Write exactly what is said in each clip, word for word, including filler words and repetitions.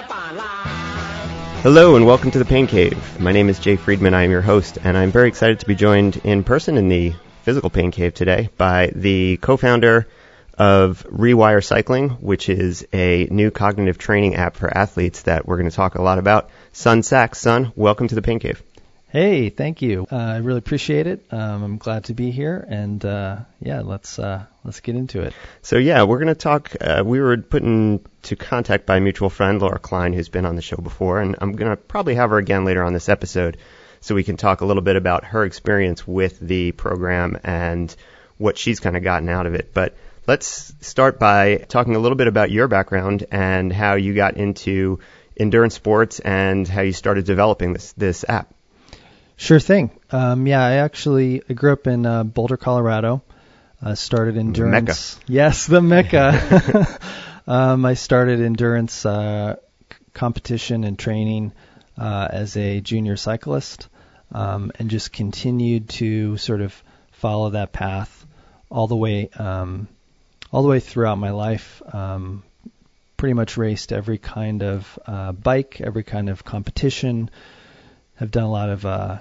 Hello and welcome to the Pain Cave. My name is Jay Friedman. I am your host, and I'm very excited to be joined in person in the physical Pain Cave today by the co-founder of Rewire Cycling, which is a new cognitive training app for athletes that we're going to talk a lot about. Son Sachs. Son, welcome to the Pain Cave. Hey, thank you. Uh, I really appreciate it. Um, I'm glad to be here, and uh, yeah, let's uh, let's get into it. So yeah, we're going to talk. Uh, we were put into contact by a mutual friend, Laura Klein, who's been on the show before, and I'm going to probably have her again later on this episode, so we can talk a little bit about her experience with the program and what she's kind of gotten out of it. But let's start by talking a little bit about your background and how you got into endurance sports and how you started developing this this app. Sure thing. Um, yeah, I actually I grew up in uh, Boulder, Colorado. Uh, started endurance. Mecca. Yes, the Mecca. um, I started endurance uh, competition and training uh, as a junior cyclist, um, and just continued to sort of follow that path all the way, um, all the way throughout my life. Um, pretty much raced every kind of uh, bike, every kind of competition. Have done a lot of uh,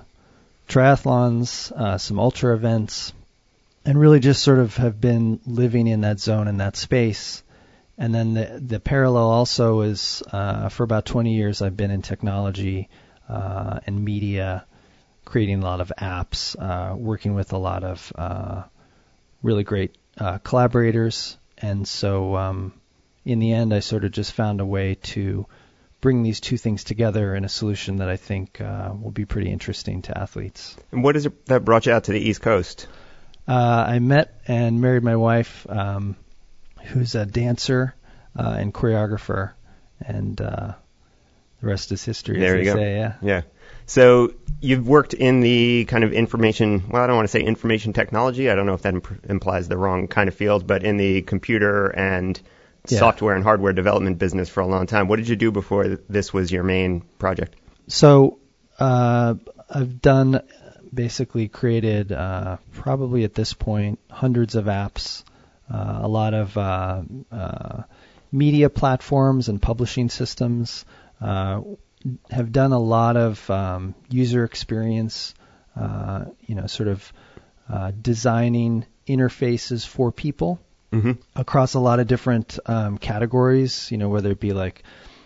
triathlons, uh, some ultra events, and really just sort of have been living in that zone and that space. And then the the parallel also is uh, for about twenty years I've been in technology uh, and media, creating a lot of apps, uh, working with a lot of uh, really great uh, collaborators. And so um, in the end, I sort of just found a way to bring these two things together in a solution that I think uh, will be pretty interesting to athletes. And what is it that brought you out to the East Coast? Uh, I met and married my wife, um, who's a dancer uh, and choreographer, and uh, the rest is history, there as you they go. say. Yeah. Yeah. So you've worked in the kind of information, well, I don't want to say information technology. I don't know if that imp- implies the wrong kind of field, but in the computer and Yeah. software and hardware development business for a long time. What did you do before th- this was your main project? So uh, I've done, basically created uh, probably at this point hundreds of apps, uh, a lot of uh, uh, media platforms and publishing systems, uh, have done a lot of um, user experience, uh, you know, sort of uh, designing interfaces for people. Mm-hmm. Across a lot of different um, categories, you know, whether it be like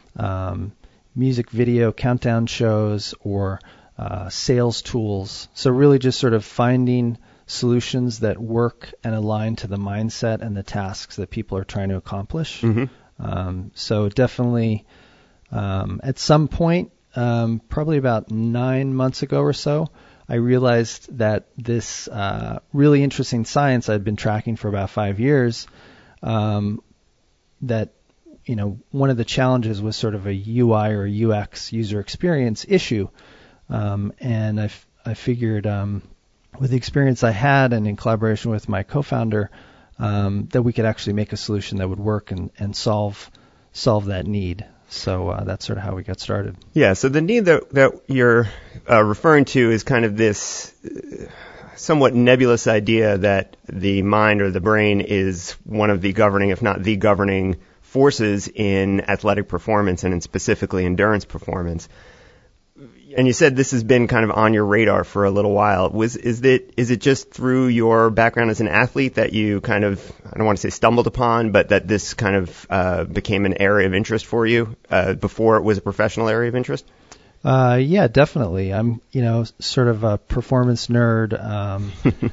um, music video countdown shows or uh, sales tools. So really just sort of finding solutions that work and align to the mindset and the tasks that people are trying to accomplish. Mm-hmm. Um, so definitely um, at some point, um, probably about nine months ago or so, I realized that this uh, really interesting science I'd been tracking for about five years, um, that, you know, one of the challenges was sort of a U I or U X user experience issue. Um, and I, f- I figured um, with the experience I had and in collaboration with my co-founder, um, that we could actually make a solution that would work and, and solve solve that need. So uh, that's sort of how we got started. Yeah, so the need that, that you're uh, referring to is kind of this uh, somewhat nebulous idea that the mind or the brain is one of the governing, if not the governing, forces in athletic performance and in specifically endurance performance. And you said this has been kind of on your radar for a little while. Was is it is it just through your background as an athlete that you kind of, I don't want to say stumbled upon, but that this kind of uh, became an area of interest for you uh, before it was a professional area of interest? Uh, yeah, definitely. I'm, you know, sort of a performance nerd, um,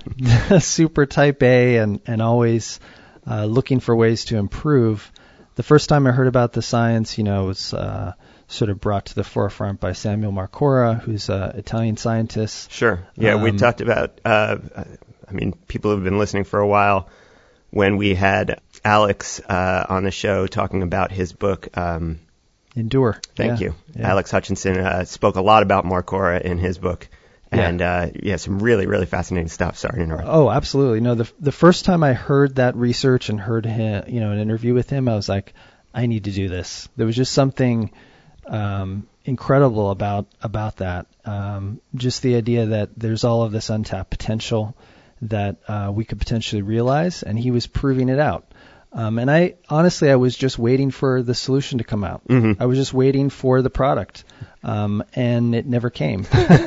super type A, and and always uh, looking for ways to improve. The first time I heard about the science, you know, was uh, sort of brought to the forefront by Samuel Marcora, who's an Italian scientist. Sure. Yeah, um, we talked about, uh, I mean, people who've been listening for a while, when we had Alex uh, on the show talking about his book. Um, Endure. Thank yeah. you. Yeah. Alex Hutchinson uh, spoke a lot about Marcora in his book. And, yeah. Uh, yeah, some really, really fascinating stuff. Sorry to interrupt. Oh, absolutely. No, the the first time I heard that research and heard him, you know, an interview with him, I was like, I need to do this. There was just something um, incredible about about that. Um, just the idea that there's all of this untapped potential that uh, we could potentially realize, and he was proving it out. Um, and I honestly, I was just waiting for the solution to come out. Mm-hmm. I was just waiting for the product, um, and it never came.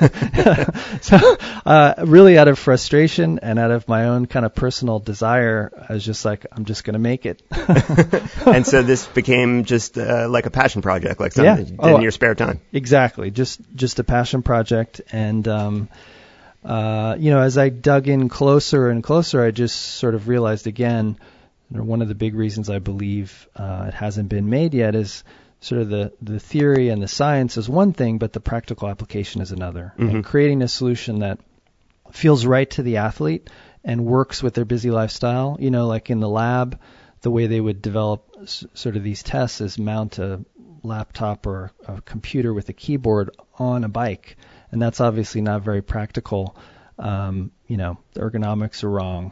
So, uh, really, out of frustration and out of my own kind of personal desire, I was just like, I'm just going to make it. And so this became just uh, like a passion project, like something Yeah. you did Oh, in your spare time. Exactly, just just a passion project, and um, uh, you know, as I dug in closer and closer, I just sort of realized again. You know, one of the big reasons I believe uh, it hasn't been made yet is sort of the, the theory and the science is one thing, but the practical application is another. Mm-hmm. And creating a solution that feels right to the athlete and works with their busy lifestyle. You know, like in the lab, the way they would develop s- sort of these tests is mount a laptop or a computer with a keyboard on a bike, and that's obviously not very practical. Um, you know, the ergonomics are wrong.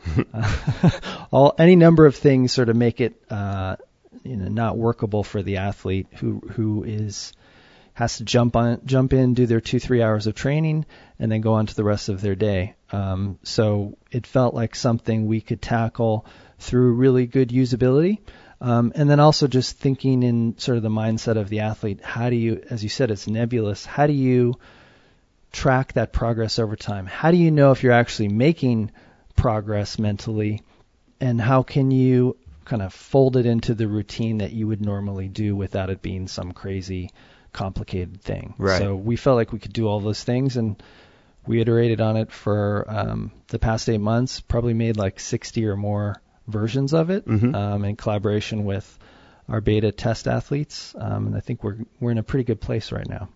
All any number of things sort of make it, uh, you know, not workable for the athlete who who is has to jump on, jump in, do their two three hours of training, and then go on to the rest of their day. Um, so it felt like something we could tackle through really good usability, um, and then also just thinking in sort of the mindset of the athlete. How do you, as you said, it's nebulous. How do you track that progress over time? How do you know if you're actually making progress mentally, and how can you kind of fold it into the routine that you would normally do without it being some crazy complicated thing? Right. So we felt like we could do all those things, and we iterated on it for um, the past eight months, probably made like sixty or more versions of it, mm-hmm. um, in collaboration with our beta test athletes, um, and I think we're we're in a pretty good place right now.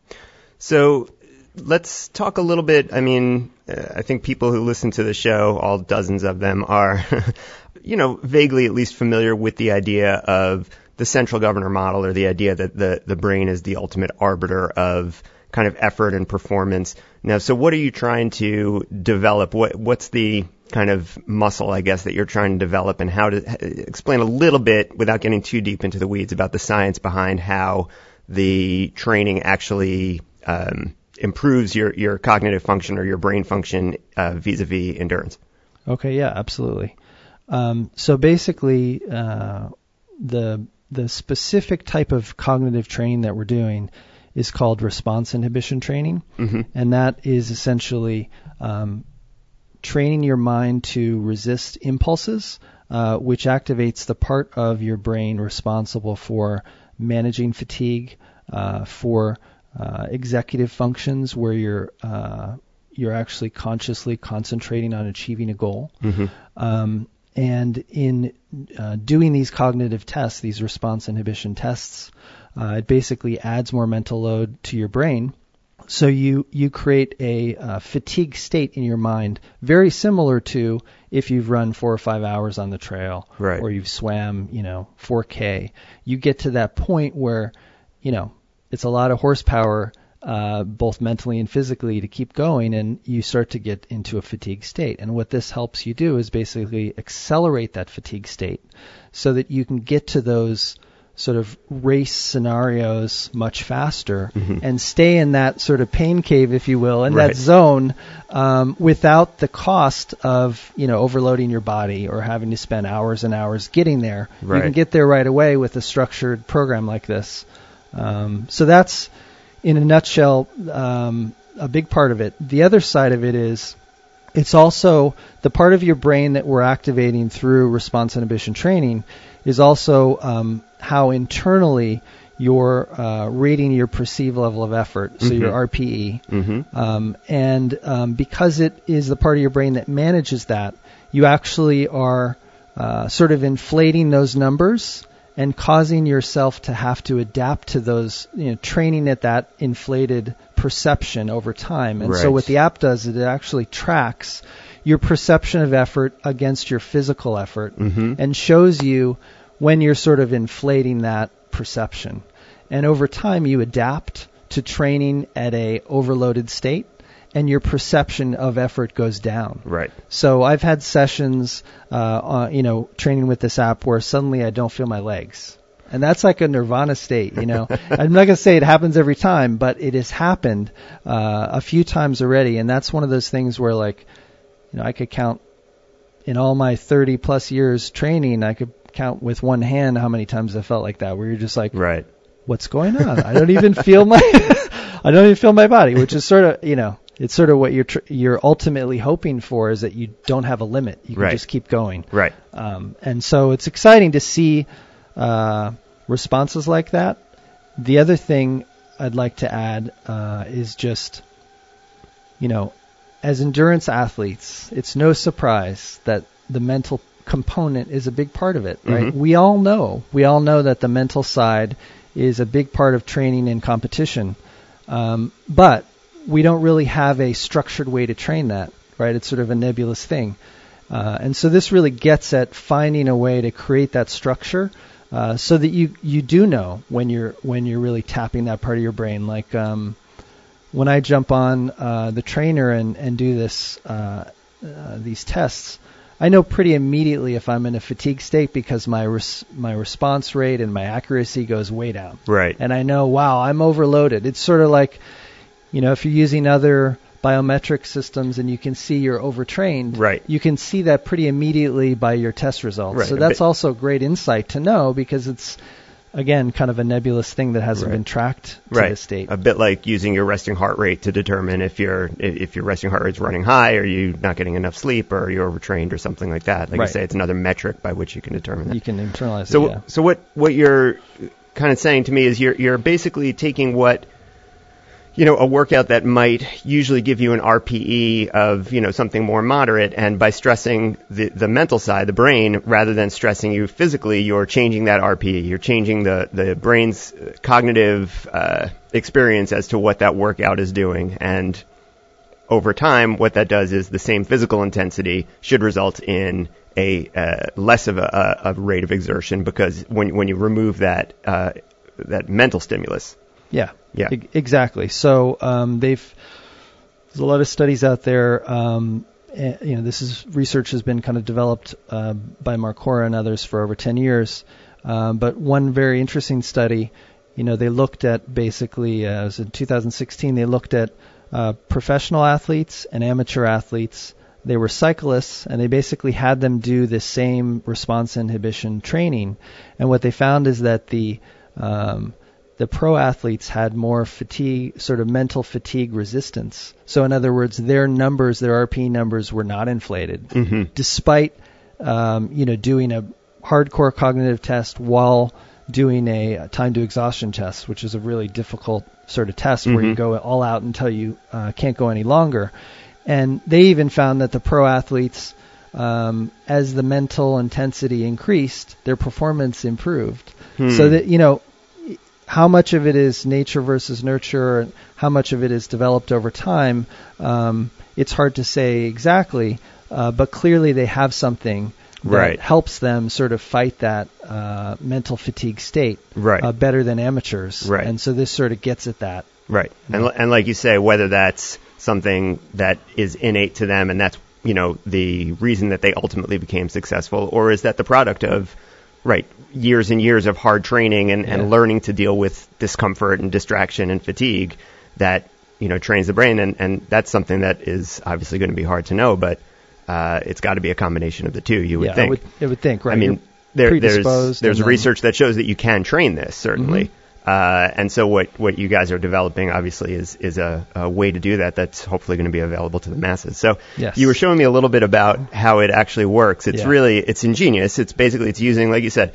So let's talk a little bit. I mean, uh, I think people who listen to the show, all dozens of them, are, you know, vaguely at least familiar with the idea of the central governor model, or the idea that the, the brain is the ultimate arbiter of kind of effort and performance. Now, so what are you trying to develop? What what's the kind of muscle, I guess, that you're trying to develop, and how to explain a little bit, without getting too deep into the weeds, about the science behind how the training actually um, improves your, your cognitive function or your brain function uh, vis-a-vis endurance. Okay, yeah, absolutely. Um, so basically, uh, the the specific type of cognitive training that we're doing is called response inhibition training, mm-hmm. and that is essentially um, training your mind to resist impulses, uh, which activates the part of your brain responsible for managing fatigue, uh, for Uh, executive functions where you're uh, you're actually consciously concentrating on achieving a goal. Mm-hmm. Um, and in uh, doing these cognitive tests, these response inhibition tests, uh, it basically adds more mental load to your brain. So you you create a uh, fatigue state in your mind, very similar to if you've run four or five hours on the trail, right. or you've swam, you know, four K. You get to that point where, you know, it's a lot of horsepower, uh, both mentally and physically, to keep going, and you start to get into a fatigue state. And what this helps you do is basically accelerate that fatigue state so that you can get to those sort of race scenarios much faster, mm-hmm. and stay in that sort of pain cave, if you will, in right. that zone, um, without the cost of, you know, overloading your body or having to spend hours and hours getting there. Right. You can get there right away with a structured program like this. Um, so that's, in a nutshell, um, a big part of it. The other side of it is it's also the part of your brain that we're activating through response inhibition training is also um, how internally you're uh, rating your perceived level of effort, so mm-hmm. your R P E. Mm-hmm. Um, and um, because it is the part of your brain that manages that, you actually are uh, sort of inflating those numbers and causing yourself to have to adapt to those, you know, training at that inflated perception over time. And right. so what the app does is it actually tracks your perception of effort against your physical effort, mm-hmm. and shows you when you're sort of inflating that perception. And over time, you adapt to training at a overloaded state, and your perception of effort goes down. Right. So I've had sessions, uh, on, you know, training with this app where suddenly I don't feel my legs. And that's like a nirvana state, you know. I'm not going to say it happens every time, but it has happened uh, a few times already. And that's one of those things where, like, you know, I could count in all my thirty plus years training, I could count with one hand how many times I felt like that, where you're just like, right. what's going on? I don't even feel my, I don't even feel my body, which is sort of, you know, it's sort of what you're tr- you're ultimately hoping for, is that you don't have a limit. You can right. just keep going. Right. Um, and so it's exciting to see uh, responses like that. The other thing I'd like to add uh, is just, you know, as endurance athletes, it's no surprise that the mental component is a big part of it, right? Mm-hmm. We all know, we all know that the mental side is a big part of training and competition. Um, but we don't really have a structured way to train that, right? It's sort of a nebulous thing. Uh, and so this really gets at finding a way to create that structure uh, so that you, you do know when you're when you're really tapping that part of your brain. Like um, when I jump on uh, the trainer and, and do this uh, uh, these tests, I know pretty immediately if I'm in a fatigue state because my res- my response rate and my accuracy goes way down. Right. And I know, wow, I'm overloaded. It's sort of like, you know, if you're using other biometric systems and you can see you're overtrained, right. you can see that pretty immediately by your test results. Right. So that's also great insight to know, because it's, again, kind of a nebulous thing that hasn't right. been tracked to right. this date. A bit like using your resting heart rate to determine if your if your resting heart rate's running high, or you not getting enough sleep, or you're overtrained, or something like that. Like right. you say, it's another metric by which you can determine that. You can internalize so, it, yeah. So what what you're kind of saying to me is you're you're basically taking what, you know, a workout that might usually give you an R P E of, you know, something more moderate, and by stressing the, the mental side, the brain, rather than stressing you physically, you're changing that R P E. You're changing the, the brain's cognitive uh, experience as to what that workout is doing. And over time, what that does is the same physical intensity should result in a uh, less of a, a rate of exertion, because when when you remove that uh, that mental stimulus. Yeah. Yeah. E- exactly. So um, they've there's a lot of studies out there. Um, and, you know, this is research has been kind of developed uh, by Marcora and others for over ten years. Um, but one very interesting study, you know, they looked at basically, uh, it was in two thousand sixteen. They looked at uh, professional athletes and amateur athletes. They were cyclists, and they basically had them do the same response inhibition training. And what they found is that the um, the pro athletes had more fatigue, sort of mental fatigue resistance. So in other words, their numbers, their R P E numbers were not inflated, mm-hmm. despite, um, you know, doing a hardcore cognitive test while doing a time to exhaustion test, which is a really difficult sort of test mm-hmm. where you go all out until you uh, can't go any longer. And they even found that the pro athletes, um, as the mental intensity increased, their performance improved. Hmm. So that, you know, how much of it is nature versus nurture, and how much of it is developed over time, um, it's hard to say exactly, uh, but clearly they have something that right. helps them sort of fight that uh, mental fatigue state right. uh, better than amateurs. Right. And so this sort of gets at that. Right. And, and like you say, whether that's something that is innate to them and that's, you know, the reason that they ultimately became successful, or is that the product of, right, years and years of hard training and, yeah. and learning to deal with discomfort and distraction and fatigue that, you know, trains the brain. And, and that's something that is obviously going to be hard to know, but uh, it's got to be a combination of the two, you would yeah, think. I would, I would think, right. I mean, there, there's, there's then... research that shows that you can train this, certainly. Mm-hmm. Uh, and so what, what you guys are developing, obviously, is, is a, a way to do that that's hopefully going to be available to the masses. So yes. you were showing me a little bit about how it actually works. It's yeah. really, it's ingenious. It's basically, it's using, like you said,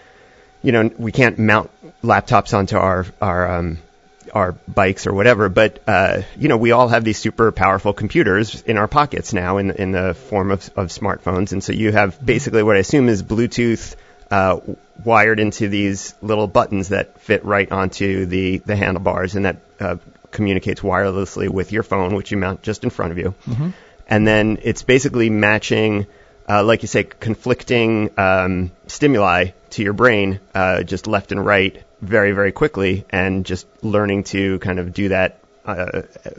you know, we can't mount laptops onto our, our, um, our bikes or whatever, but, uh, you know, we all have these super powerful computers in our pockets now in, in the form of, of smartphones. And so you have basically what I assume is Bluetooth, uh, wired into these little buttons that fit right onto the, the handlebars, and that, uh, communicates wirelessly with your phone, which you mount just in front of you. Mm-hmm. And then it's basically matching, uh, like you say, conflicting, um, stimuli to your brain, uh, just left and right very, very quickly, and just learning to kind of do that, uh,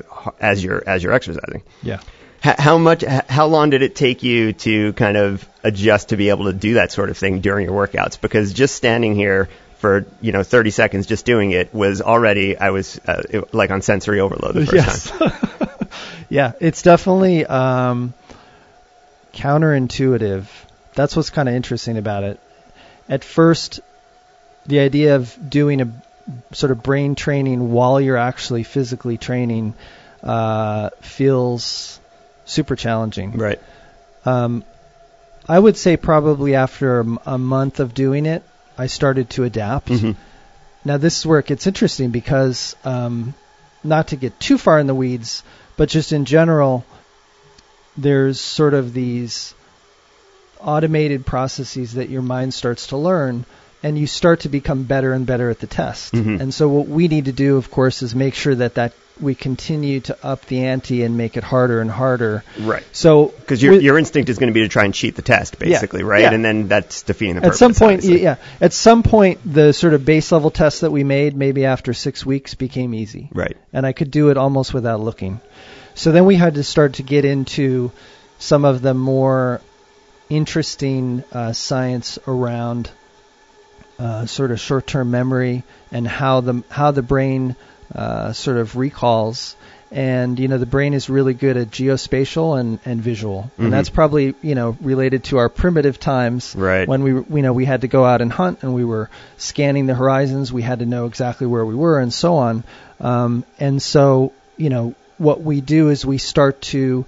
as you're, as you're exercising. Yeah. How much, how long did it take you to kind of adjust to be able to do that sort of thing during your workouts? Because just standing here for, you know, thirty seconds just doing it was already, I was uh, it, like on sensory overload the first yes. time. Yeah, it's definitely um, counterintuitive. That's what's kind of interesting about it. at first, the idea of doing a sort of brain training while you're actually physically training uh, feels super challenging. Right. Um, I would say probably after a, a month of doing it, I started to adapt. Mm-hmm. Now, this is where it gets interesting because, um, not to get too far in the weeds, but just in general, there's sort of these automated processes that your mind starts to learn, and you start to become better and better at the test. Mm-hmm. And so what we need to do, of course, is make sure that, that we continue to up the ante and make it harder and harder. Right. So because your your instinct is going to be to try and cheat the test, basically, yeah, right? Yeah. And then that's defeating the at purpose. Some point, obviously. yeah. At some point, the sort of base level tests that we made, maybe after six weeks, became easy. Right. And I could do it almost without looking. So then we had to start to get into some of the more interesting uh, science around uh, sort of short-term memory and how the how the brain uh, sort of recalls. And, you know, the brain is really good at geospatial and, and visual. Mm-hmm. And that's probably, you know, related to our primitive times right. when we, you know, we had to go out and hunt and we were scanning the horizons. We had to know exactly where we were and so on. Um, and so, you know, what we do is we start to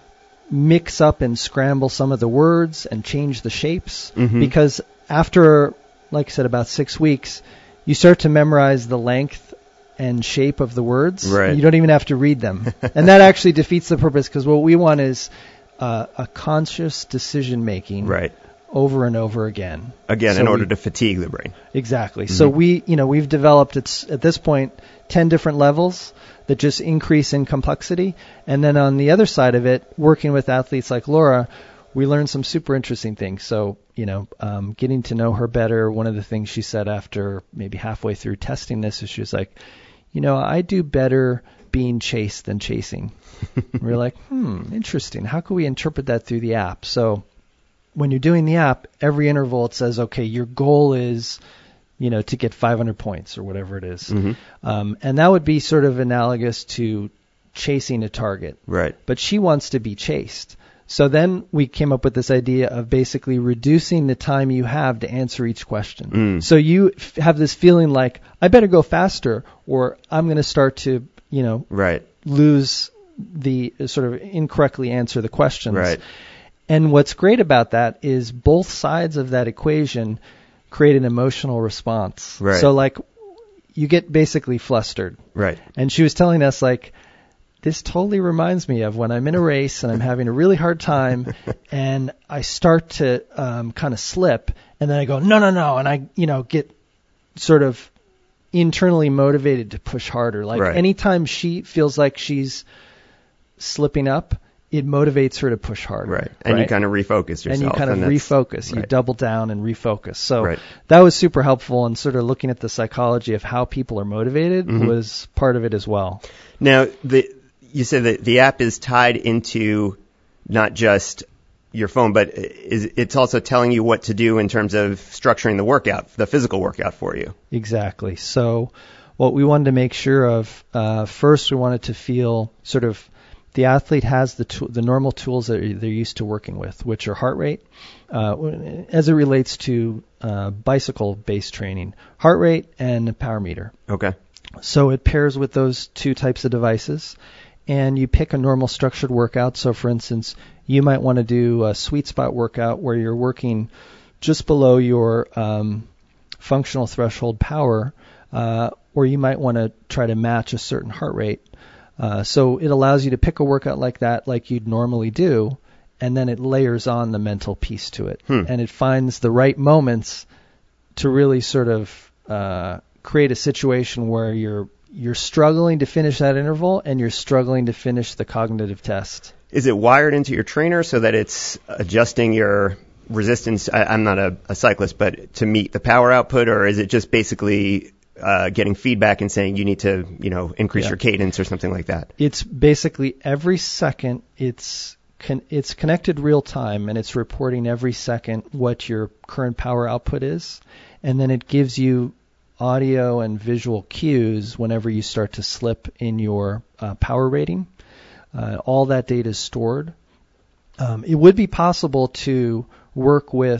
mix up and scramble some of the words and change the shapes. Mm-hmm. Because after, like I said, about six weeks, you start to memorize the length and shape of the words. Right. You don't even have to read them. And that actually defeats the purpose, because what we want is uh, a conscious decision making right. over and over again. Again, so in order we, to fatigue the brain. Exactly. Mm-hmm. So we, you know, we've developed it's, at this point ten different levels that just increase in complexity. And then on the other side of it, working with athletes like Laura, we learned some super interesting things. So, you know, um, getting to know her better, one of the things she said after maybe halfway through testing this is she was like, you know, I do better being chased than chasing. We're like, hmm, interesting. How can we interpret that through the app? So when you're doing the app, every interval it says, okay, your goal is, you know, to get five hundred points or whatever it is. Mm-hmm. Um, and that would be sort of analogous to chasing a target. Right. But she wants to be chased. So then we came up with this idea of basically reducing the time you have to answer each question. Mm. So you f- have this feeling like, I better go faster, or I'm going to start to, you know, right. lose the uh, sort of incorrectly answer the questions. Right. And what's great about that is both sides of that equation create an emotional response. Right. So like you get basically flustered. Right. And she was telling us like, this totally reminds me of when I'm in a race and I'm having a really hard time and I start to um, kind of slip, and then I go, no, no, no, and I, you know, get sort of internally motivated to push harder. Like right. anytime she feels like she's slipping up, it motivates her to push harder. Right. And right? you kind of refocus yourself. And you kind of refocus. Right. You double down and refocus. So right. that was super helpful, and sort of looking at the psychology of how people are motivated mm-hmm. was part of it as well. Now, the you said that the app is tied into not just your phone, but is, it's also telling you what to do in terms of structuring the workout, the physical workout for you. Exactly. So what we wanted to make sure of, uh, first we wanted to feel sort of the athlete has the tool, the normal tools that they're used to working with, which are heart rate, uh, as it relates to uh, bicycle-based training, heart rate and power meter. Okay. So it pairs with those two types of devices. And you pick a normal structured workout. So, for instance, you might want to do a sweet spot workout where you're working just below your um, functional threshold power, uh, or you might want to try to match a certain heart rate. Uh, so it allows you to pick a workout like that, like you'd normally do, and then it layers on the mental piece to it. Hmm. And it finds the right moments to really sort of uh, create a situation where you're You're struggling to finish that interval, and you're struggling to finish the cognitive test. Is it wired into your trainer so that it's adjusting your resistance? I, I'm not a, a cyclist, but to meet the power output, or is it just basically uh, getting feedback and saying you need to, you know, increase yeah. your cadence or something like that? It's basically every second it's con- it's connected real time, and it's reporting every second what your current power output is, and then it gives you audio and visual cues whenever you start to slip in your uh, power rating. Uh, all that data is stored. Um, it would be possible to work with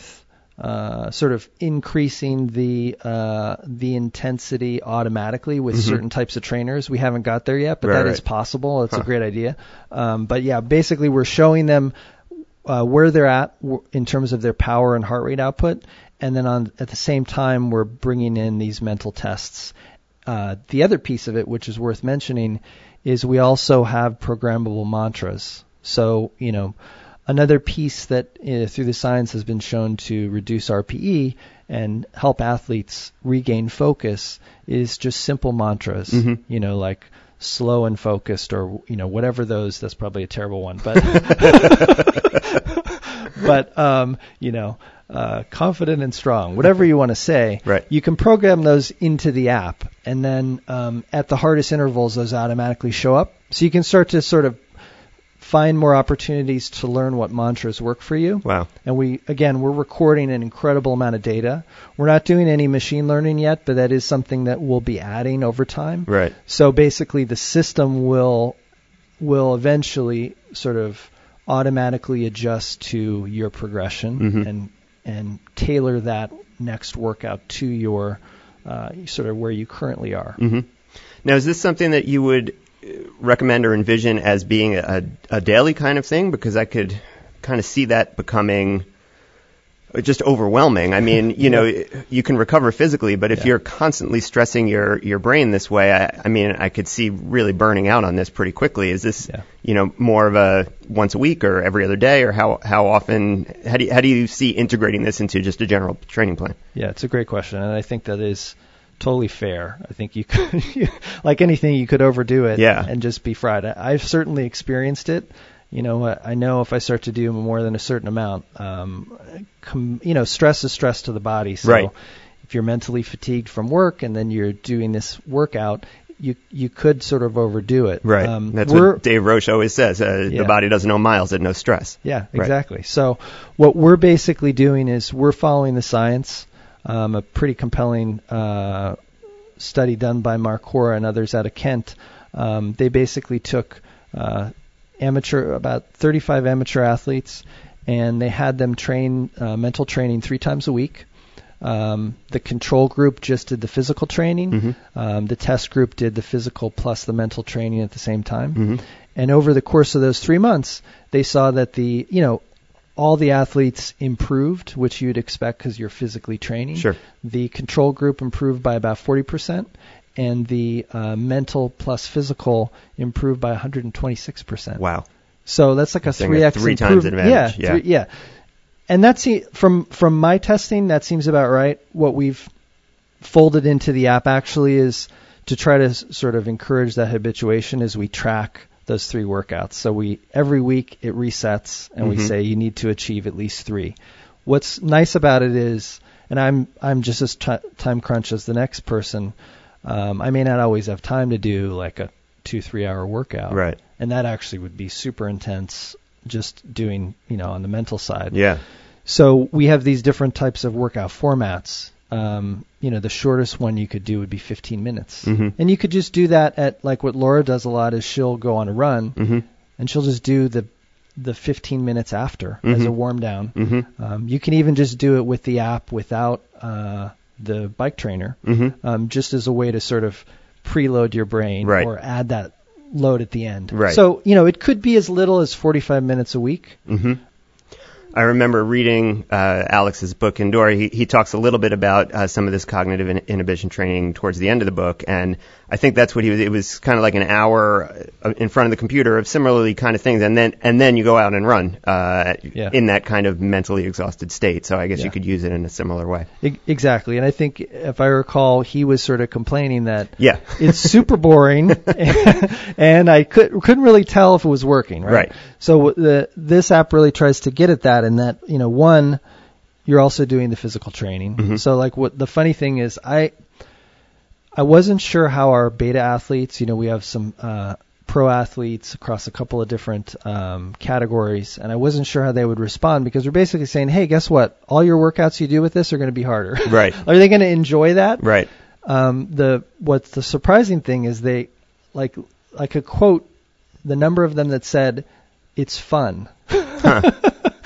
uh, sort of increasing the uh, the intensity automatically with Mm-hmm. certain types of trainers. We haven't got there yet, but Right, that right. is possible. It's Huh. a great idea. Um, but yeah, basically we're showing them uh, where they're at w- in terms of their power and heart rate output, and then on at the same time we're bringing in these mental tests. Uh, the other piece of it, which is worth mentioning, is we also have programmable mantras. So, you know, another piece that uh, through the science has been shown to reduce R P E and help athletes regain focus is just simple mantras, Mhm. you know, like slow and focused, or, you know, whatever those, that's probably a terrible one, but, but, um, you know, uh, confident and strong, whatever you want to say, Right. you can program those into the app, and then um, at the hardest intervals, those automatically show up. So you can start to sort of find more opportunities to learn what mantras work for you. Wow. And we, again, we're recording an incredible amount of data. We're not doing any machine learning yet, but that is something that we'll be adding over time. Right. So basically, the system will will eventually sort of automatically adjust to your progression Mhm. and and tailor that next workout to your uh, sort of where you currently are. hmm Now, is this something that you would uh, recommend or envision as being a, a daily kind of thing? Because I could kind of see that becoming just overwhelming. I mean, you know, you can recover physically, but if Yeah. you're constantly stressing your, your brain this way, I, I mean, I could see really burning out on this pretty quickly. Is this, Yeah. you know, more of a once a week or every other day, or how how often? How do you, how do you see integrating this into just a general training plan? Yeah, it's a great question, and I think that is totally fair. I think you could, like anything, you could overdo it Yeah. and just be fried. I- I've certainly experienced it. You know, I I know if I start to do more than a certain amount, um, com, you know, stress is stress to the body. So Right. if you're mentally fatigued from work and then you're doing this workout, you you could sort of overdo it. Right. Um, That's we're- what Dave Roche always says. Uh, Yeah. The body doesn't know miles at no stress. Yeah, Right. exactly. So what we're basically doing is we're following the science. Um, a pretty compelling uh, study done by Mark Hora and others out of Kent. Um, they basically took uh, amateur, about thirty-five amateur athletes, and they had them train uh, mental training three times a week. Um, the control group just did the physical training. Mhm. Um, the test group did the physical plus the mental training at the same time. Mhm. And over the course of those three months, they saw that the, you know, all the athletes improved, which you'd expect because you're physically training. Sure. The control group improved by about forty percent, and the uh, mental plus physical improved by one hundred twenty-six percent. Wow. So that's like a Saying a three x three times advantage, yeah. Three, yeah. And that's from from my testing, that seems about right. What we've folded into the app actually is to try to s- sort of encourage that habituation as we track those three workouts. So we every week it resets, and we Mhm. say you need to achieve at least three. What's nice about it is, and I'm I'm just as t- time crunch as the next person. Um, I may not always have time to do like a two three hour workout, Right. and that actually would be super intense just doing, you know, on the mental side. Yeah. So we have these different types of workout formats. Um, you know, the shortest one you could do would be fifteen minutes. Mhm. And you could just do that at, like what Laura does a lot is she'll go on a run, Mm-hmm. and she'll just do the the fifteen minutes after as Mhm. a warm down. Mm-hmm. Um, you can even just do it with the app without uh, the bike trainer, Mm-hmm. um, just as a way to sort of preload your brain Right. or add that load at the end. Right. So, you know, it could be as little as forty-five minutes a week. Mm-hmm. I remember reading uh, Alex's book, Endure. He, he talks a little bit about uh, some of this cognitive in- inhibition training towards the end of the book, and I think that's what he was. It was kind of like an hour uh, in front of the computer of similarly kind of things, and then and then you go out and run uh, Yeah. in that kind of mentally exhausted state. So I guess Yeah. you could use it in a similar way. E- Exactly. And I think, if I recall, he was sort of complaining that Yeah. it's super boring, and I could, couldn't really tell if it was working, right? Right. So the, this app really tries to get at that, and that, you know, one, you're also doing the physical training. Mhm. So, like, what the funny thing is, I I wasn't sure how our beta athletes, you know, we have some uh, pro athletes across a couple of different um, categories, and I wasn't sure how they would respond, because we're basically saying, hey, guess what? All your workouts you do with this are going to be harder. Right. Are they going to enjoy that? Right. Um, the what's the surprising thing is they like like a quote, the number of them that said it's fun. Huh.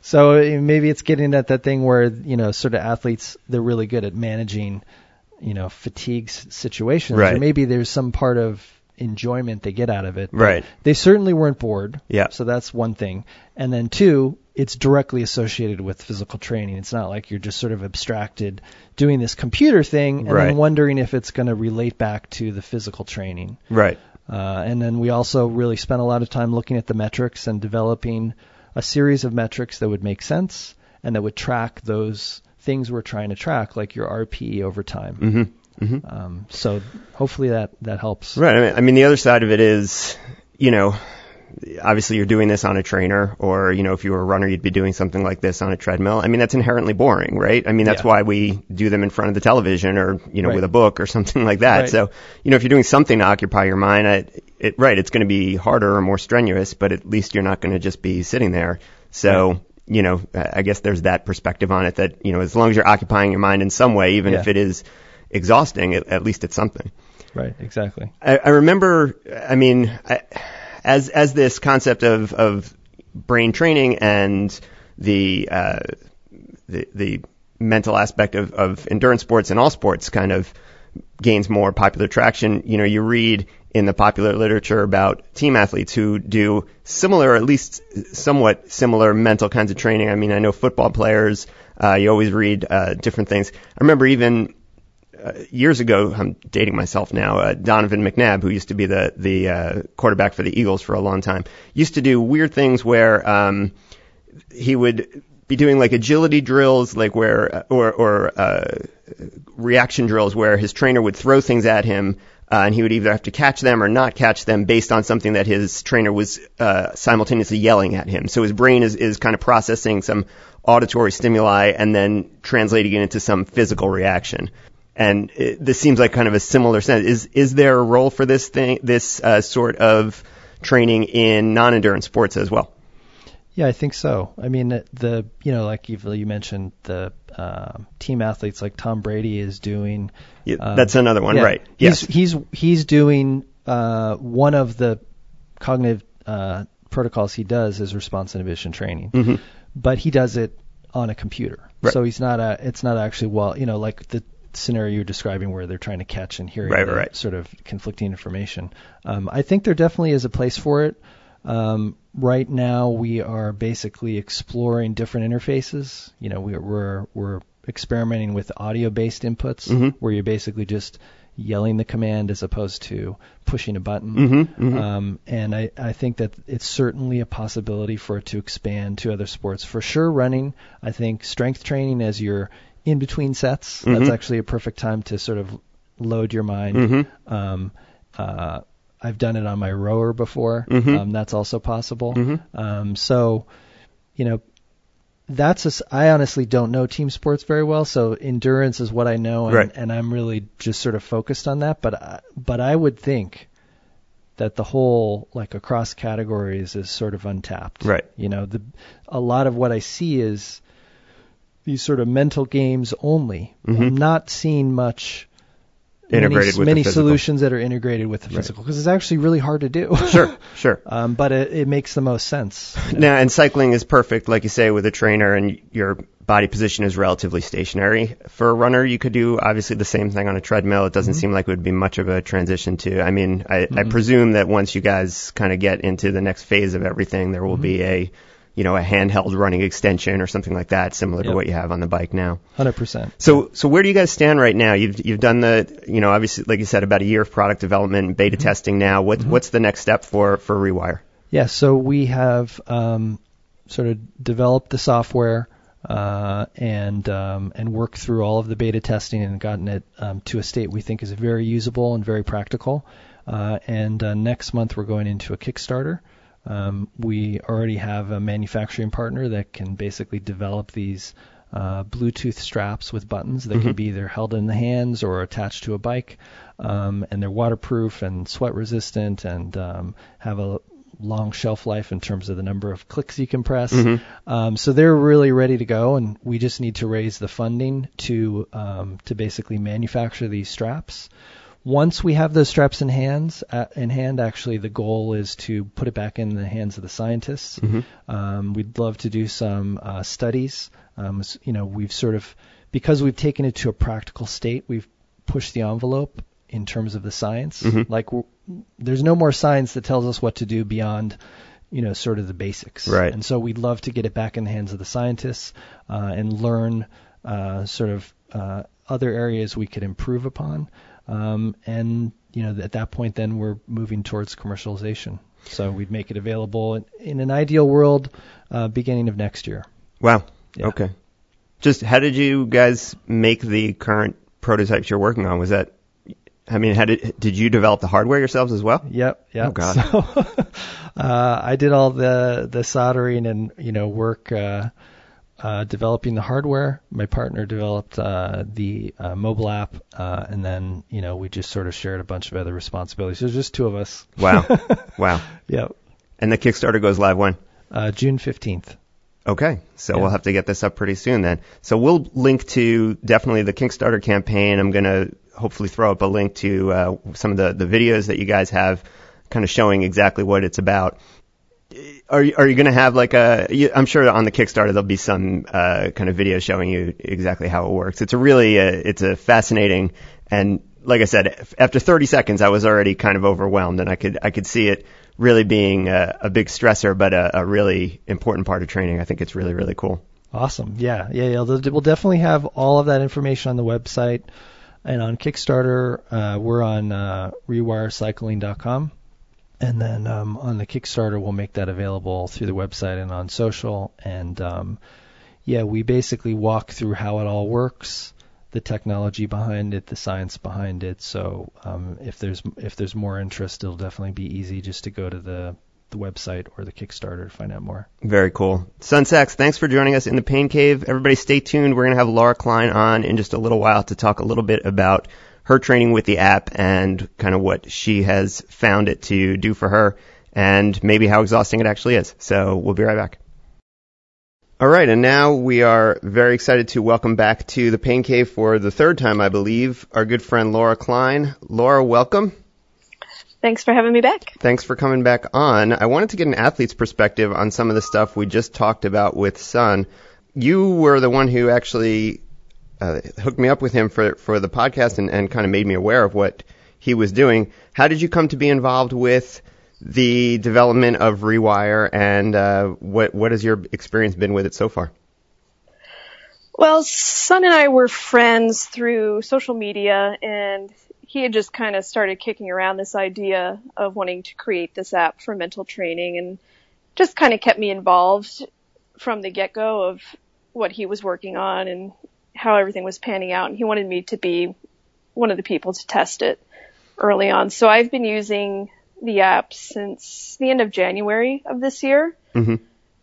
So maybe it's getting at that thing where, you know, sort of athletes, they're really good at managing, you know, fatigue situations. Right. Or maybe there's some part of enjoyment they get out of it. Right. They certainly weren't bored. Yeah. So that's one thing. And then two, it's directly associated with physical training. It's not like you're just sort of abstracted doing this computer thing and right. then wondering if it's going to relate back to the physical training. Right. Uh, and then we also really spent a lot of time looking at the metrics and developing a series of metrics that would make sense and that would track those things we're trying to track, like your R P E over time. Mm-hmm. Mm-hmm. Um, so hopefully that, that helps. Right. I mean, I mean, the other side of it is, you know, obviously you're doing this on a trainer, or, you know, if you were a runner, you'd be doing something like this on a treadmill. I mean, that's inherently boring, right? I mean, that's Yeah. why we do them in front of the television or, you know, Right. with a book or something like that. Right. So, you know, if you're doing something to occupy your mind, I, it, right, it's going to be harder or more strenuous, but at least you're not going to just be sitting there. So, right. you know, I guess there's that perspective on it that, you know, as long as you're occupying your mind in some way, even Yeah. if it is exhausting, at, at least it's something. Right, exactly. I, I remember, I mean, I, as as this concept of, of brain training and the uh, the, the mental aspect of, of endurance sports and all sports kind of gains more popular traction, you know, you read in the popular literature about team athletes who do similar, or at least somewhat similar mental kinds of training. I mean, I know football players, uh, you always read uh, different things. I remember even Uh, years ago, I'm dating myself now, uh, Donovan McNabb, who used to be the, the uh, quarterback for the Eagles for a long time, used to do weird things where um, he would be doing like agility drills, like where, or, or uh, reaction drills where his trainer would throw things at him, uh, and he would either have to catch them or not catch them based on something that his trainer was uh, simultaneously yelling at him. So his brain is, is kind of processing some auditory stimuli and then translating it into some physical reaction. And it, this seems like kind of a similar sense. Is is there a role for this thing, this uh, sort of training in non-endurance sports as well? Yeah, I think so. I mean, the you know, like you, you mentioned, the uh, team athletes like Tom Brady is doing. Yeah, um, that's another one, yeah, right? Yes, he's he's he's doing uh, one of the cognitive uh, protocols he does is response inhibition training, mm-hmm. but he does it on a computer. Right. So he's not a. It's not actually well, you know, like the scenario you're describing where they're trying to catch and hear right, the right. sort of conflicting information. Um, I think there definitely is a place for it. Um, right now we are basically exploring different interfaces. You know, we're we're, we're experimenting with audio-based inputs mm-hmm. where you're basically just yelling the command as opposed to pushing a button. Mm-hmm, mm-hmm. Um, and I, I think that it's certainly a possibility for it to expand to other sports. For sure, running. I think strength training as you're in between sets, mm-hmm. that's actually a perfect time to sort of load your mind. Mm-hmm. Um, uh, I've done it on my rower before. Mm-hmm. Um, that's also possible. Mm-hmm. Um, so, you know, that's a, I honestly don't know team sports very well, so endurance is what I know, and, right. and I'm really just sort of focused on that. But I, but I would think that the whole like across categories is sort of untapped. Right. You know, the a lot of what I see is these sort of mental games only. Mm-hmm. I'm not seeing much integrated many, with many the physical. solutions that are integrated with the physical, because right. it's actually really hard to do. Sure, sure. Um, but it, it makes the most sense. You know? Now, and cycling is perfect, like you say, with a trainer, and your body position is relatively stationary. For a runner, you could do obviously the same thing on a treadmill. It doesn't mm-hmm. seem like it would be much of a transition to. I mean, I, mm-hmm. I presume that once you guys kind of get into the next phase of everything, there will mm-hmm. be a you know, a handheld running extension or something like that, similar yep. to what you have on the bike now. one hundred percent. So, so where do you guys stand right now? You've you've done the, you know, obviously, like you said, about a year of product development and beta mm-hmm. testing now. What mm-hmm. what's the next step for for Rewire? Yeah, so we have um, sort of developed the software uh, and um, and worked through all of the beta testing and gotten it um, to a state we think is very usable and very practical. Uh, and uh, next month we're going into a Kickstarter. Um, we already have a manufacturing partner that can basically develop these uh, Bluetooth straps with buttons that mm-hmm. can be either held in the hands or attached to a bike, um, and they're waterproof and sweat resistant and um, have a long shelf life in terms of the number of clicks you can press. Mm-hmm. Um, so they're really ready to go, and we just need to raise the funding to um, to basically manufacture these straps. once we have those straps in hands, uh, in hand, actually, the goal is to put it back in the hands of the scientists. Mm-hmm. Um, we'd love to do some uh, studies. Um, you know, we've sort of, because we've taken it to a practical state, we've pushed the envelope in terms of the science. Mm-hmm. Like, there's no more science that tells us what to do beyond, you know, sort of the basics. Right. And so we'd love to get it back in the hands of the scientists uh, and learn uh, sort of uh, other areas we could improve upon. Um, and, you know, at that point, then we're moving towards commercialization. So we'd make it available in, in an ideal world, uh, beginning of next year. Wow. Yeah. Okay. Just how did you guys make the current prototypes you're working on? Was that, I mean, how did, did you develop the hardware yourselves as well? Yep. Yep. Oh, God. So, uh, I did all the, the soldering and, you know, work, uh, uh, developing the hardware. My partner developed, uh, the, uh, mobile app. Uh, and then, you know, we just sort of shared a bunch of other responsibilities. There's just two of us. Wow. Wow. Yep. And the Kickstarter goes live when? Uh, June fifteenth. Okay, so Yeah. we'll have to get this up pretty soon then. So we'll link to definitely the Kickstarter campaign. I'm going to hopefully throw up a link to uh, some of the, the videos that you guys have kind of showing exactly what it's about. Are you, are you going to have like a, you, I'm sure on the Kickstarter there'll be some uh, kind of video showing you exactly how it works. It's a really, uh, it's a fascinating, and like I said, after thirty seconds I was already kind of overwhelmed, and I could, I could see it really being a, a big stressor, but a, a really important part of training. I think it's really, really cool. Awesome. Yeah, yeah, yeah. We'll definitely have all of that information on the website. And on Kickstarter, uh, we're on uh, rewire cycling dot com. And then um, on the Kickstarter, we'll make that available through the website and on social. And um, yeah, we basically walk through how it all works, the technology behind it, the science behind it. So um, if there's if there's more interest, it'll definitely be easy just to go to the the website or the Kickstarter to find out more. Very cool. Sunsax, thanks for joining us in the Pain Cave. Everybody stay tuned. We're going to have Laura Klein on in just a little while to talk a little bit about her training with the app and kind of what she has found it to do for her and maybe how exhausting it actually is. So we'll be right back. All right, and now we are very excited to welcome back to the Pain Cave for the third time, I believe, our good friend Laura Klein. Laura, welcome. Thanks for having me back. Thanks for coming back on. I wanted to get an athlete's perspective on some of the stuff we just talked about with Sun. You were the one who actually uh, hooked me up with him for, for the podcast and, and kind of made me aware of what he was doing. How did you come to be involved with the development of Rewire, and uh, what what has your experience been with it so far? Well, Sun and I were friends through social media, and he had just kind of started kicking around this idea of wanting to create this app for mental training, and just kind of kept me involved from the get-go of what he was working on and how everything was panning out. And he wanted me to be one of the people to test it early on. So I've been using the app since the end of January of this year. Mm-hmm.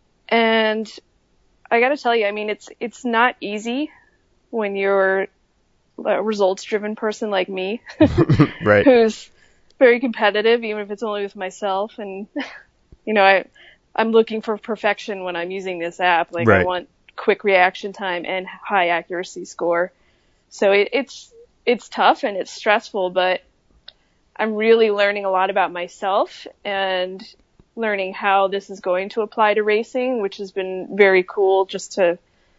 And I got to tell you, I mean, it's it's not easy when you're a results-driven person like me, right? Who's very competitive, even if it's only with myself. And you know, I I'm looking for perfection when I'm using this app. Like right. I want quick reaction time and high accuracy score. So it, it's it's tough and it's stressful, but I'm really learning a lot about myself and learning how this is going to apply to racing, which has been very cool just to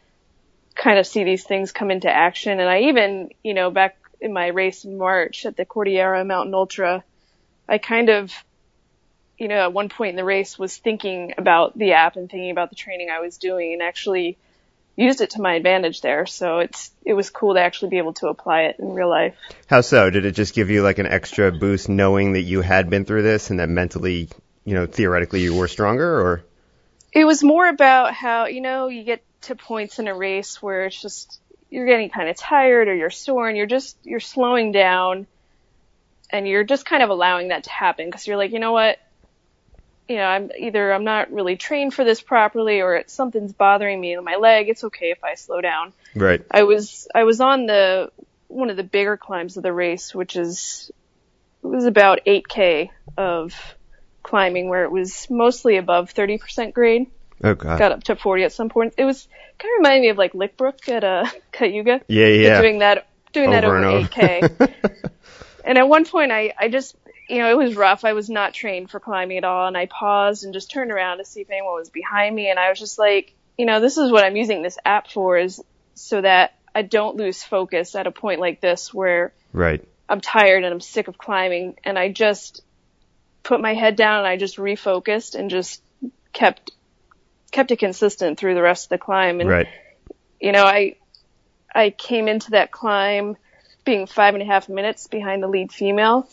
kind of see these things come into action. And I even, you know, back in my race in March at the Cordillera Mountain Ultra, I kind of, you know, at one point in the race was thinking about the app and thinking about the training I was doing and actually used it to my advantage there. So it's it was cool to actually be able to apply it in real life. How so? Did it just give you like an extra boost knowing that you had been through this and that mentally, you know, theoretically you were stronger, or? It was more about how, you know, you get to points in a race where it's just, you're getting kind of tired or you're sore and you're just, you're slowing down and you're just kind of allowing that to happen because you're like, you know what? You know, I'm either I'm not really trained for this properly or it's, something's bothering me in my leg. It's okay if I slow down. Right. I was I was on the one of the bigger climbs of the race, which is it was about eight K of climbing where it was mostly above thirty percent grade. Oh God. Got up to forty at some point. It was kind of reminded me of like Lickbrook at uh, Cayuga. Yeah, yeah. Doing that doing over that over and eight K. And at one point, I, I just, you know, it was rough. I was not trained for climbing at all. And I paused and just turned around to see if anyone was behind me. And I was just like, you know, this is what I'm using this app for, is so that I don't lose focus at a point like this where right. I'm tired and I'm sick of climbing. And I just put my head down and I just refocused and just kept, kept it consistent through the rest of the climb. And, right. you know, I, I came into that climb being five and a half minutes behind the lead female.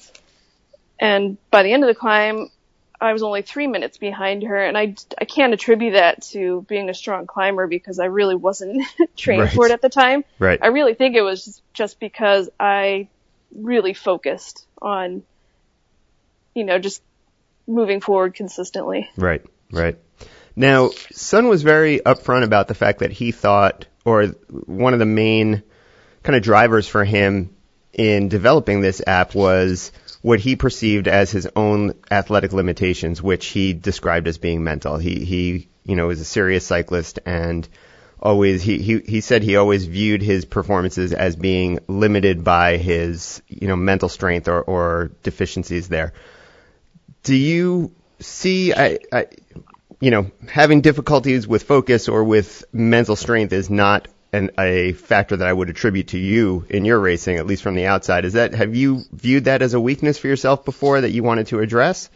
And by the end of the climb, I was only three minutes behind her. And I, I can't attribute that to being a strong climber because I really wasn't trained right. for it at the time. Right. I really think it was just because I really focused on, you know, just moving forward consistently. Right, right. Now, Sun was very upfront about the fact that he thought, or one of the main kind of drivers for him in developing this app was what he perceived as his own athletic limitations, which he described as being mental. He, he, you know, was a serious cyclist and always, he, he, he said he always viewed his performances as being limited by his, you know, mental strength or, or deficiencies there. Do you see, I, I, you know, having difficulties with focus or with mental strength is not an, a factor that I would attribute to you in your racing, at least from the outside. Is that, have you viewed that as a weakness for yourself before that you wanted to address?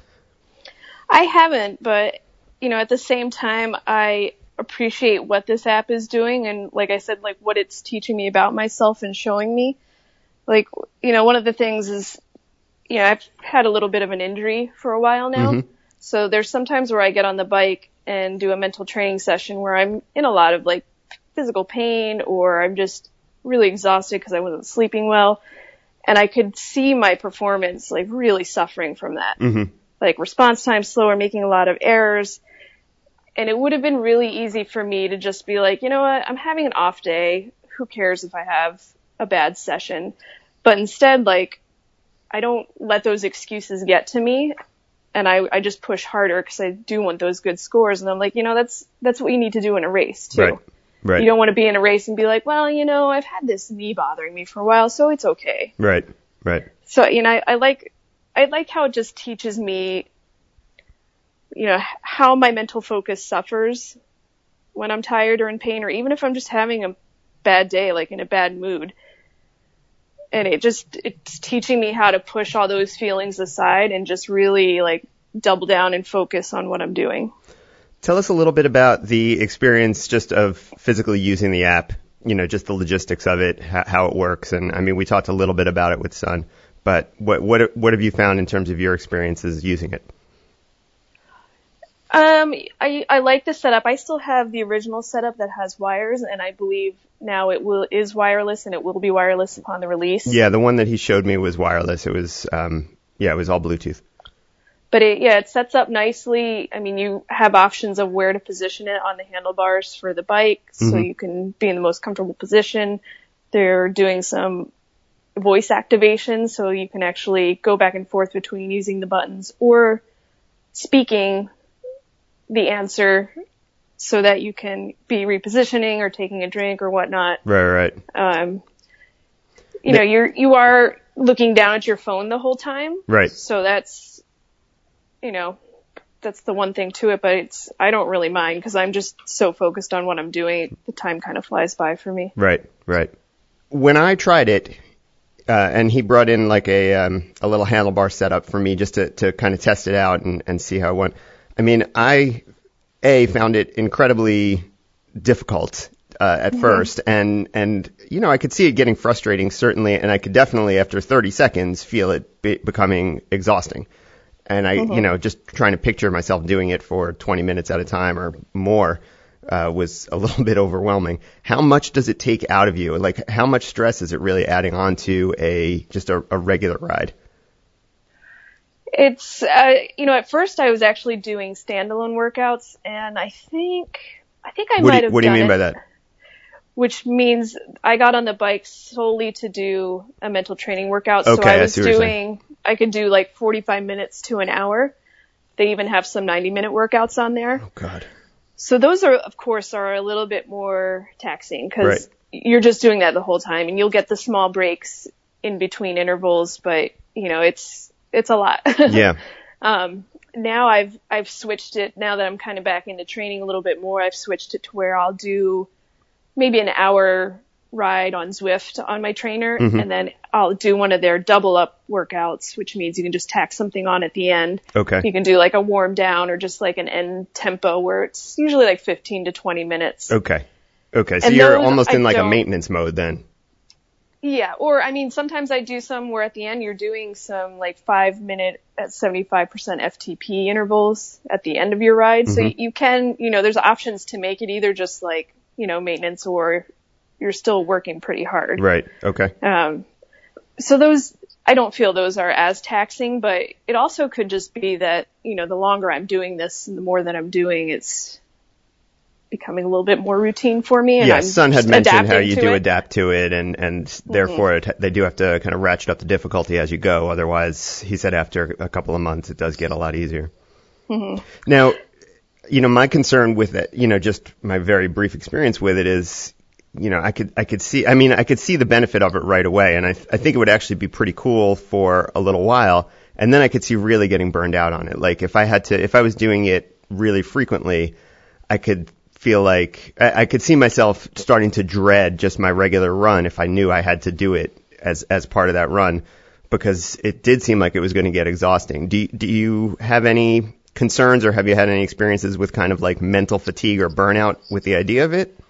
I haven't, but, you know, at the same time, I appreciate what this app is doing. And like I said, like what it's teaching me about myself and showing me. Like, you know, one of the things is, you know, I've had a little bit of an injury for a while now. Mm-hmm. So there's some times where I get on the bike and do a mental training session where I'm in a lot of like physical pain or I'm just really exhausted because I wasn't sleeping well. And I could see my performance like really suffering from that. Mm-hmm. Like response time slower, making a lot of errors. And it would have been really easy for me to just be like, you know what, I'm having an off day. Who cares if I have a bad session? But instead, like, I don't let those excuses get to me. And I, I just push harder because I do want those good scores. And I'm like, you know, that's, that's what you need to do in a race too. Right. Right. You don't want to be in a race and be like, well, you know, I've had this knee bothering me for a while, so it's okay. Right. Right. So, you know, I, I like, I like how it just teaches me, you know, how my mental focus suffers when I'm tired or in pain, or even if I'm just having a bad day, like in a bad mood. And it just, it's teaching me how to push all those feelings aside and just really like double down and focus on what I'm doing. Tell us a little bit about the experience just of physically using the app, you know, just the logistics of it, how, how it works. And I mean, we talked a little bit about it with Sun, but what, what, what have you found in terms of your experiences using it? Um, I, I like the setup. I still have the original setup that has wires, and I believe now it will, is wireless and it will be wireless upon the release. Yeah. The one that he showed me was wireless. It was, um, yeah, it was all Bluetooth. But it, yeah, it sets up nicely. I mean, you have options of where to position it on the handlebars for the bike, so mm-hmm. you can be in the most comfortable position. They're doing some voice activation, so you can actually go back and forth between using the buttons or speaking the answer so that you can be repositioning or taking a drink or whatnot. Right, right. Um, you know, you're, you are looking down at your phone the whole time. Right. So that's, you know, that's the one thing to it, but it's, I don't really mind because I'm just so focused on what I'm doing. The time kind of flies by for me. Right, right. When I tried it, uh, and he brought in like a, um, a little handlebar setup for me just to, to kind of test it out and, and see how it went. I mean, I, A, found it incredibly difficult, uh, at mm-hmm. first. And, and, you know, I could see it getting frustrating, certainly. And I could definitely, after thirty seconds, feel it be- becoming exhausting. And I, mm-hmm. you know, just trying to picture myself doing it for twenty minutes at a time or more, uh, was a little bit overwhelming. How much does it take out of you? Like, how much stress is it really adding on to a, just a, a regular ride? It's, uh, you know, at first I was actually doing standalone workouts, and I think, I think I what might do, have What do you done mean it, by that? Which means I got on the bike solely to do a mental training workout. Okay, so I was I see what you're doing, I could do like forty-five minutes to an hour. They even have some ninety minute workouts on there. Oh God. So those are, of course, are a little bit more taxing because right. you're just doing that the whole time, and you'll get the small breaks in between intervals, but you know, it's, it's a lot. Yeah. um, now I've, I've switched it now that I'm kind of back into training a little bit more. I've switched it to where I'll do maybe an hour ride on Zwift on my trainer, mm-hmm. and then I'll do one of their double up workouts, which means you can just tack something on at the end. Okay. You can do like a warm down or just like an end tempo where it's usually like fifteen to twenty minutes. Okay. Okay. So and you're almost in I like a maintenance mode then. Yeah. Or I mean, sometimes I do some where at the end you're doing some like five minute at seventy-five percent F T P intervals at the end of your ride. Mm-hmm. So you can, you know, there's options to make it either just like, you know, maintenance or you're still working pretty hard. Right. Okay. Um, so those, I don't feel those are as taxing, but it also could just be that, you know, the longer I'm doing this and the more that I'm doing, it's becoming a little bit more routine for me. And yeah, I'm Sun had mentioned how you do it. adapt to it, and, and mm-hmm. therefore it, they do have to kind of ratchet up the difficulty as you go. Otherwise, he said after a couple of months, it does get a lot easier. Mm-hmm. Now, you know, my concern with it, you know, just my very brief experience with it is, you know, I could, I could see, I mean, I could see the benefit of it right away. And I, I think it would actually be pretty cool for a little while. And then I could see really getting burned out on it. Like if I had to, if I was doing it really frequently, I could feel like, I, I could see myself starting to dread just my regular run if I knew I had to do it as, as part of that run, because it did seem like it was going to get exhausting. Do, do you have any concerns, or have you had any experiences with kind of like mental fatigue or burnout with the idea of it?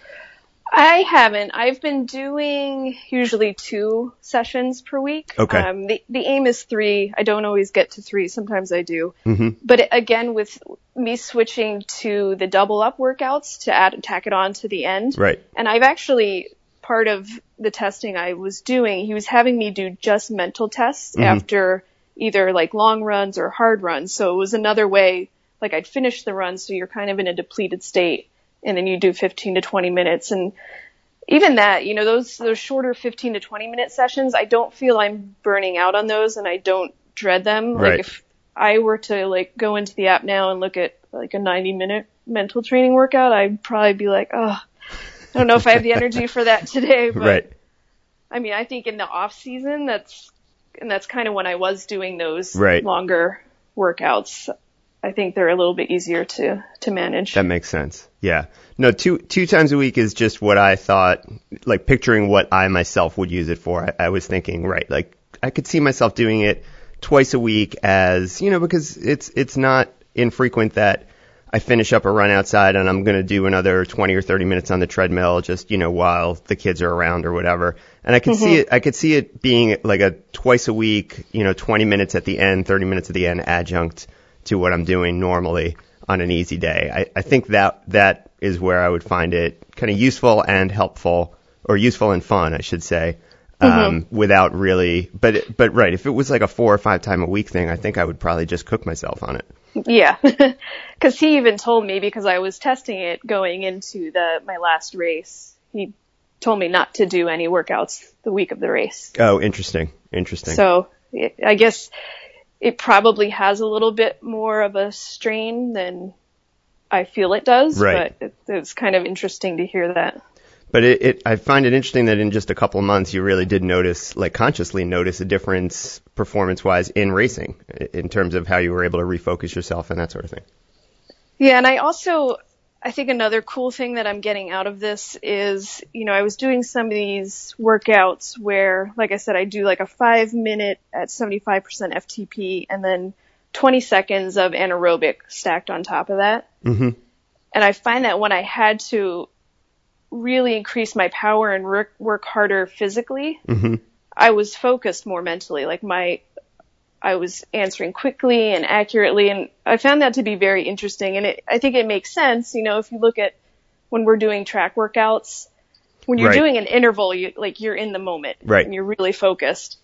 I haven't. I've been doing usually two sessions per week. Okay. Um, the, the aim is three. I don't always get to three. Sometimes I do. Mm-hmm. But again, with me switching to the double up workouts to add tack it on to the end. Right. And I've actually, part of the testing I was doing, he was having me do just mental tests mm-hmm. after either like long runs or hard runs. So it was another way, like I'd finish the run, so you're kind of in a depleted state. And then you do fifteen to twenty minutes. And even that, you know, those, those shorter fifteen to twenty minute sessions, I don't feel I'm burning out on those, and I don't dread them. Right. Like if I were to like go into the app now and look at like a ninety minute mental training workout, I'd probably be like, oh, I don't know if I have the energy for that today. But right. I mean, I think in the off season, that's, and that's kind of when I was doing those right. longer workouts. I think they're a little bit easier to, to manage. That makes sense. Yeah. No, two, two times a week is just what I thought, like picturing what I myself would use it for. I, I was thinking, right, like I could see myself doing it twice a week as, you know, because it's, it's not infrequent that I finish up a run outside and I'm going to do another twenty or thirty minutes on the treadmill just, you know, while the kids are around or whatever. And I could mm-hmm. see it, I could see it being like a twice a week, you know, twenty minutes at the end, thirty minutes at the end adjunct to what I'm doing normally on an easy day. I, I think that that is where I would find it kind of useful and helpful, or useful and fun, I should say, um, mm-hmm. without really, but, but right, if it was like a four or five time a week thing, I think I would probably just cook myself on it. Yeah. Cause he even told me, because I was testing it going into the, my last race, he told me not to do any workouts the week of the race. Oh, interesting. Interesting. So I guess it probably has a little bit more of a strain than I feel it does, right. but it, it's kind of interesting to hear that. But it, it, I find it interesting that in just a couple of months, you really did notice, like consciously notice a difference performance-wise in racing, in terms of how you were able to refocus yourself and that sort of thing. Yeah, and I also, I think another cool thing that I'm getting out of this is, you know, I was doing some of these workouts where, like I said, I do like a five minute at seventy-five percent F T P and then twenty seconds of anaerobic stacked on top of that. Mm-hmm. And I find that when I had to really increase my power and work, work harder physically, mm-hmm. I was focused more mentally. Like my, I was answering quickly and accurately, and I found that to be very interesting. And it, I think it makes sense, you know, if you look at when we're doing track workouts, when you're right. doing an interval, you, like you're in the moment, right. and you're really focused.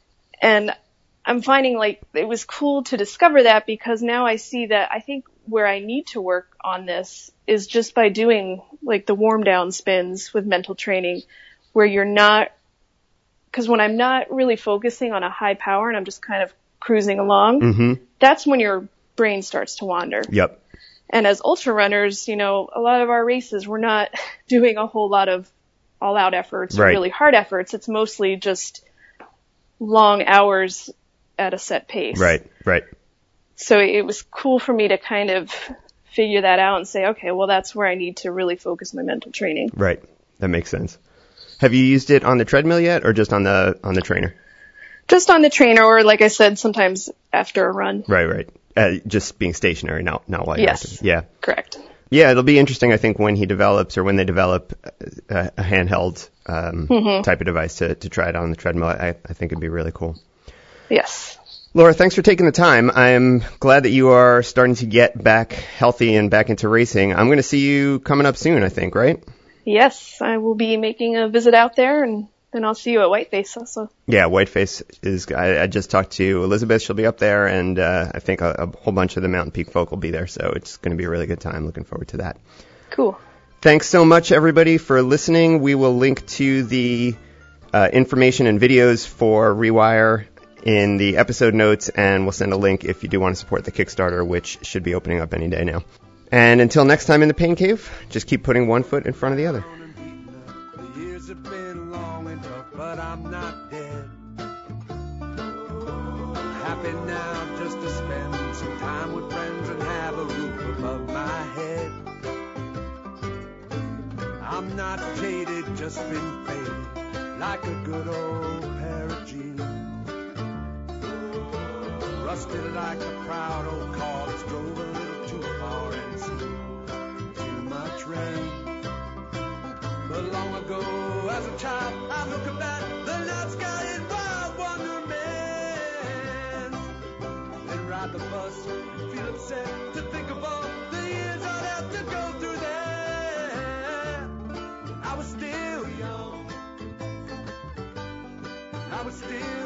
And I'm finding like it was cool to discover that, because now I see that I think where I need to work on this is just by doing like the warm down spins with mental training, where you're not, because when I'm not really focusing on a high power and I'm just kind of cruising along, mm-hmm. that's when your brain starts to wander. Yep. And as ultra runners, you know, a lot of our races, we're not doing a whole lot of all out efforts, right. or really hard efforts. It's mostly just long hours at a set pace. Right, right. So it was cool for me to kind of figure that out and say, okay, well, that's where I need to really focus my mental training. Right. That makes sense. Have you used it on the treadmill yet, or just on the on the trainer? Just on the trainer, or like I said, sometimes after a run. Right, right. Uh, just being stationary, not not while you're Yes. active. Yeah. Correct. Yeah, it'll be interesting, I think, when he develops or when they develop a, a handheld um, Mm-hmm. type of device to, to try it on the treadmill. I, I think it'd be really cool. Yes. Laura, thanks for taking the time. I'm glad that you are starting to get back healthy and back into racing. I'm going to see you coming up soon, I think, right? Yes, I will be making a visit out there, and then I'll see you at Whiteface also. Yeah, Whiteface is, I, I just talked to Elizabeth. She'll be up there, and uh, I think a, a whole bunch of the Mountain Peak folk will be there, so it's going to be a really good time. Looking forward to that. Cool. Thanks so much, everybody, for listening. We will link to the uh, information and videos for Rewire in the episode notes, and we'll send a link if you do want to support the Kickstarter, which should be opening up any day now. And until next time in the Pain Cave, just keep putting one foot in front of the other. The years have been long and tough, but I'm not dead. Happy now just to spend some time with friends and have a roof above my head. I'm not jaded, just been faded, like a good old pair of jeans. Rusted like a proud old car that's drove a little too far and seen too much rain. But long ago, as a child, I look about the night sky in wild wonderment. Then ride the bus and feel upset to think of all the years I'd have to go through there. I was still young, I was still